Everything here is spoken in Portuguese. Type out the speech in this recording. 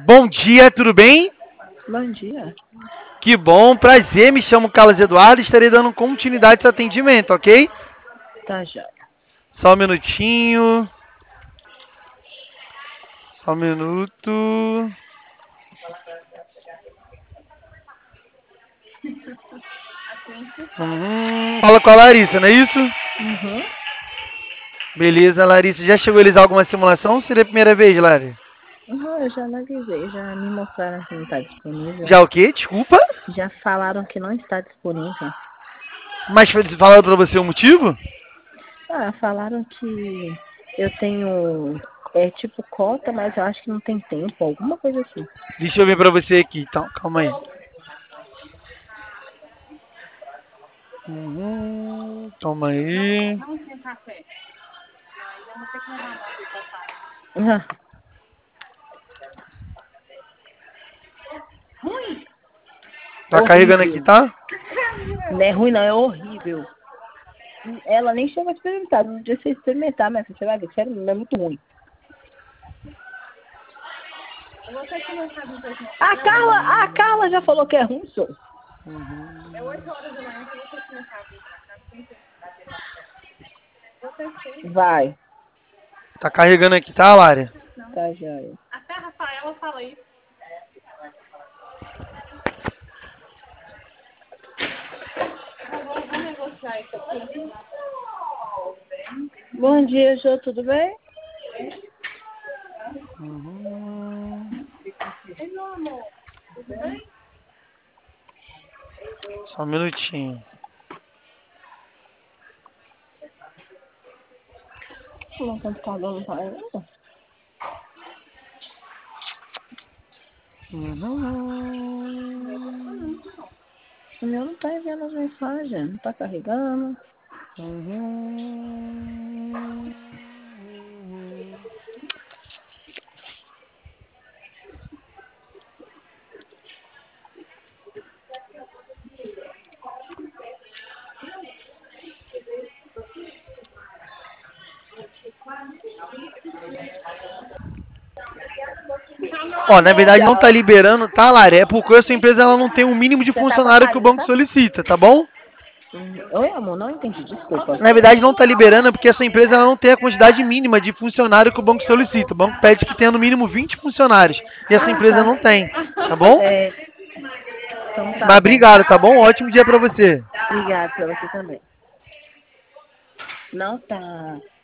Bom dia, tudo bem? Bom dia. Que bom, prazer, me chamo Carlos Eduardo e estarei dando continuidade a esse atendimento, ok? Tá já. Só um minutinho. Só um minuto. Fala com a Larissa, não é isso? Uhum. Beleza, Larissa. Já chegou a realizar alguma simulação ou seria a primeira vez, Lari? Uhum, eu já analisei, já me mostraram que não está disponível. Já o quê? Desculpa? Já falaram que não está disponível. Mas falaram pra você o motivo? Falaram que eu tenho, tipo cota, mas eu acho que não tem tempo, alguma coisa assim. Deixa eu ver pra você aqui, então. Calma aí. Toma aí. Não tinha café. Aí eu vou ter que levar a pra casa. Ah, Ruim? Tá carregando aqui, tá? Não é ruim não, é horrível. Ela nem chegou a experimentar, no dia você experimentar, mas você vai ver, sério, não é muito ruim. Eu vou ter que levar um pouquinho. A Carla já falou que é ruim, senhor. É 8 horas da manhã que eu vou ter que levar pra casa. Vou ter que. Vai. Tá carregando aqui, tá, Lari? Tá, joia. Até a Rafaela fala isso. Vou negociar isso aqui. Bom dia, Jô, tudo bem? Ei, meu amor, tudo bem? Só um minutinho. Não, computador não tá ainda. O meu não tá enviando as mensagens, não tá carregando. Ó, na verdade não tá liberando, tá, Lari? É porque a sua empresa ela não tem o mínimo de Você tá com a funcionário que o Marisa, banco tá? solicita, tá bom? Oi, amor, não entendi, desculpa. Na verdade não tá liberando porque a sua empresa ela não tem a quantidade mínima de funcionário que o banco solicita. O banco pede que tenha no mínimo 20 funcionários e a sua empresa não tem, tá bom? É, então tá Mas bom. obrigado, tá bom? Ótimo dia pra você. Obrigada pra você também. Não tá.